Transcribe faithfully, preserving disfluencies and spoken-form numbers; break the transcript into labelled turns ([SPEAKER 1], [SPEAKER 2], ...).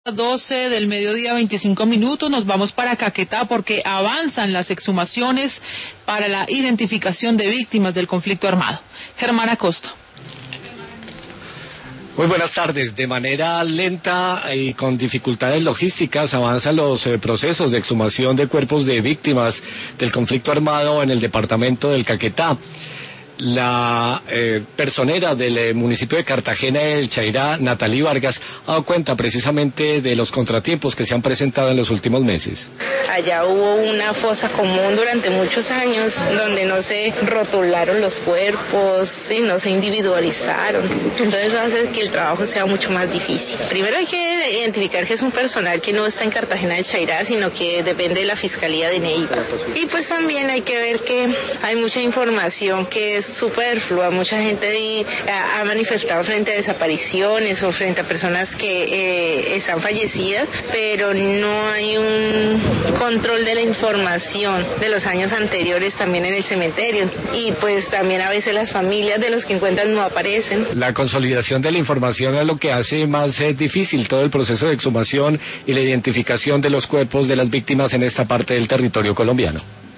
[SPEAKER 1] doce del mediodía, veinticinco minutos, nos vamos para Caquetá porque avanzan las exhumaciones para la identificación de víctimas del conflicto armado. Germán Acosta.
[SPEAKER 2] Muy buenas tardes. De manera lenta y con dificultades logísticas avanzan los eh, procesos de exhumación de cuerpos de víctimas del conflicto armado en el departamento del Caquetá. La eh, personera del eh, municipio de Cartagena del Chairá, Natalie Vargas, ha dado cuenta precisamente de los contratiempos que se han presentado en los últimos meses.
[SPEAKER 3] Allá hubo una fosa común durante muchos años donde no se rotularon los cuerpos, ¿sí? No se individualizaron. Entonces va a hacer que el trabajo sea mucho más difícil. Primero hay que identificar que es un personal que no está en Cartagena del Chairá, sino que depende de la Fiscalía de Neiva. Y pues también hay que ver que hay mucha información que es superflua. Mucha gente ha manifestado frente a desapariciones o frente a personas que eh, están fallecidas, pero no hay un control de la información de los años anteriores también en el cementerio, y pues también a veces las familias de los que encuentran no aparecen.
[SPEAKER 2] La consolidación de la información es lo que hace más eh, difícil todo el proceso de exhumación y la identificación de los cuerpos de las víctimas en esta parte del territorio colombiano.